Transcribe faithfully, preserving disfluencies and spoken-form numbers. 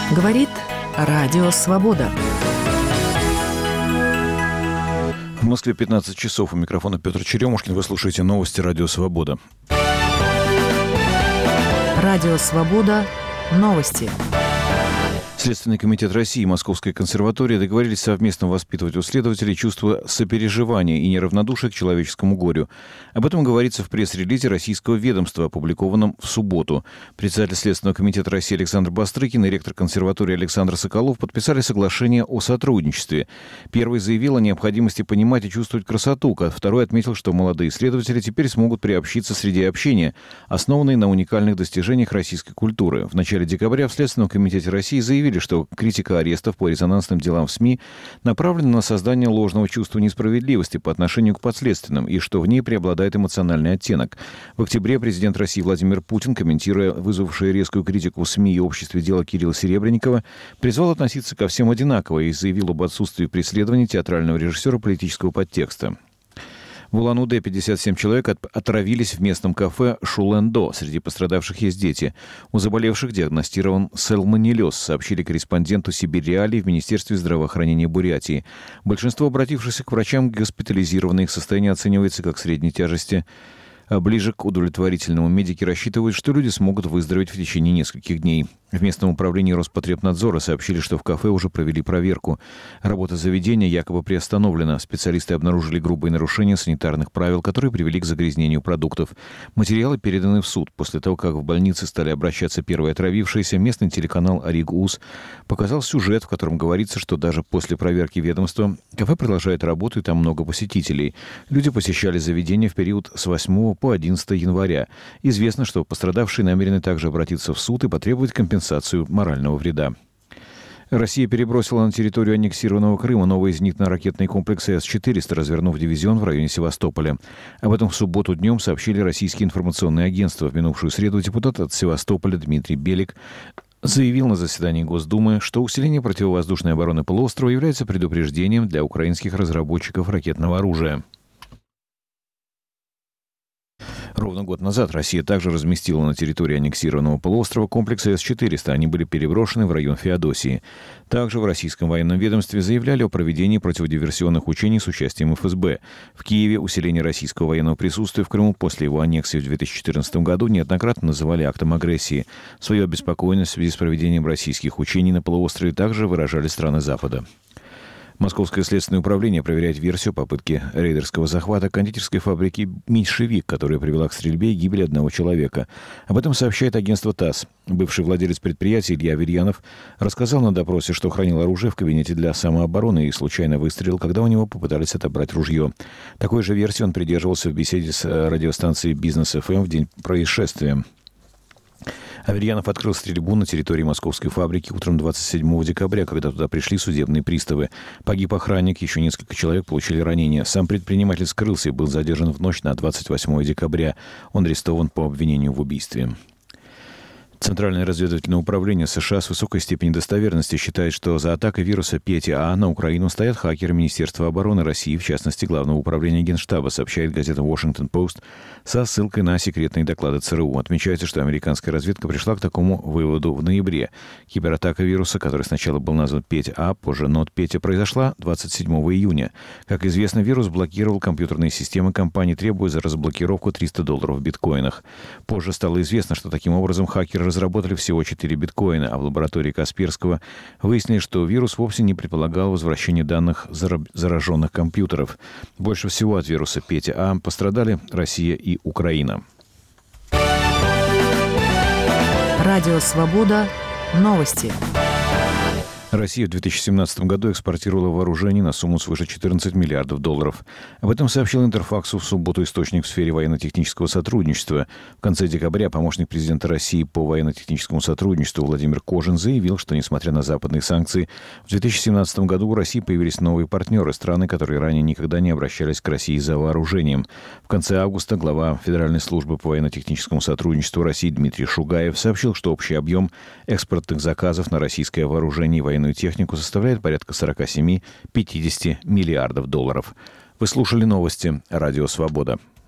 Говорит Радио Свобода. В Москве пятнадцать часов. У микрофона Петр Черемушкин. Вы слушаете новости Радио Свобода. Радио Свобода. Новости. Следственный комитет России и Московская консерватория договорились совместно воспитывать у следователей чувство сопереживания и неравнодушия к человеческому горю. Об этом говорится в пресс-релизе российского ведомства, опубликованном в субботу. Председатель Следственного комитета России Александр Бастрыкин и ректор консерватории Александр Соколов подписали соглашение о сотрудничестве. Первый заявил о необходимости понимать и чувствовать красоту, а второй отметил, что молодые следователи теперь смогут приобщиться среде общения, основанной на уникальных достижениях российской культуры. В начале декабря в Следственном комитете России заявили, что критика арестов по резонансным делам в СМИ направлена на создание ложного чувства несправедливости по отношению к подследственным и что в ней преобладает эмоциональный оттенок. В октябре президент России Владимир Путин, комментируя вызвавшее резкую критику в СМИ и обществе дело Кирилла Серебренникова, призвал относиться ко всем одинаково и заявил об отсутствии преследования театрального режиссера политического подтекста. В Улан-Удэ пятьдесят семь человек отравились в местном кафе «Шулэндо». Среди пострадавших есть дети. У заболевших диагностирован сальмонеллез, сообщили корреспонденту «Сибирь Реалии» в Министерстве здравоохранения Бурятии. Большинство обратившихся к врачам госпитализированы. Их состояние оценивается как средней тяжести. А ближе к удовлетворительному медики рассчитывают, что люди смогут выздороветь в течение нескольких дней. В местном управлении Роспотребнадзора сообщили, что в кафе уже провели проверку. Работа заведения якобы приостановлена. Специалисты обнаружили грубые нарушения санитарных правил, которые привели к загрязнению продуктов. Материалы переданы в суд. После того, как в больнице стали обращаться первые отравившиеся, местный телеканал «Ариг-Ус» показал сюжет, в котором говорится, что даже после проверки ведомства кафе продолжает работу и там много посетителей. Люди посещали заведение в период с восьмого по одиннадцатое января. Известно, что пострадавшие намерены также обратиться в суд и потребовать компенсацию морального вреда. Россия перебросила на территорию аннексированного Крыма новый зенитно-ракетный комплекс эс четыреста, развернув дивизион в районе Севастополя. Об этом в субботу днем сообщили российские информационные агентства. В минувшую среду депутат от Севастополя Дмитрий Белик заявил на заседании Госдумы, что усиление противовоздушной обороны полуострова является предупреждением для украинских разработчиков ракетного оружия. Ровно год назад Россия также разместила на территории аннексированного полуострова комплексы эс четыреста. Они были переброшены в район Феодосии. Также в российском военном ведомстве заявляли о проведении противодиверсионных учений с участием эф эс бэ. В Киеве усиление российского военного присутствия в Крыму после его аннексии в две тысячи четырнадцатом году неоднократно называли актом агрессии. Свою обеспокоенность в связи с проведением российских учений на полуострове также выражали страны Запада. Московское следственное управление проверяет версию попытки рейдерского захвата кондитерской фабрики «Меньшевик», которая привела к стрельбе и гибели одного человека. Об этом сообщает агентство ТАСС. Бывший владелец предприятия Илья Аверьянов рассказал на допросе, что хранил оружие в кабинете для самообороны и случайно выстрелил, когда у него попытались отобрать ружье. Такой же версии он придерживался в беседе с радиостанцией «Бизнес эф эм» в день происшествия. Аверьянов открыл стрельбу на территории московской фабрики утром двадцать седьмого декабря, когда туда пришли судебные приставы. Погиб охранник, еще несколько человек получили ранения. Сам предприниматель скрылся и был задержан в ночь на двадцать восьмое декабря. Он арестован по обвинению в убийстве. Центральное разведывательное управление США с высокой степенью достоверности считает, что за атакой вируса Петя А на Украину стоят хакеры Министерства обороны России, в частности, Главного управления Генштаба, сообщает газета «Вашингтон-Пост» со ссылкой на секретные доклады ЦРУ. Отмечается, что американская разведка пришла к такому выводу в ноябре. Кибератака вируса, который сначала был назван Петя А, позже Нот Петя, произошла двадцать седьмого июня. Как известно, вирус блокировал компьютерные системы компании, требуя за разблокировку триста долларов в биткоинах. Позже стало известно, что таким образом хакеры разработали всего четыре биткоина, а в лаборатории Касперского выяснили, что вирус вовсе не предполагал возвращение данных зараженных компьютеров. Больше всего от вируса Петя А пострадали Россия и Украина. Радио Свобода. Новости. Россия в две тысячи семнадцатом году экспортировала вооружение на сумму свыше четырнадцати миллиардов долларов. Об этом сообщил Интерфаксу в субботу источник в сфере военно-технического сотрудничества. В конце декабря помощник президента России по военно-техническому сотрудничеству Владимир Кожин заявил, что, несмотря на западные санкции, в две тысячи семнадцатом году у России появились новые партнеры, страны, которые ранее никогда не обращались к России за вооружением. В конце августа глава Федеральной службы по военно-техническому сотрудничеству России Дмитрий Шугаев сообщил, что общий объем экспортных заказов на российское вооружение и военную технику составляет порядка сорок семь - пятьдесят миллиардов долларов. Вы слушали новости Радио Свобода.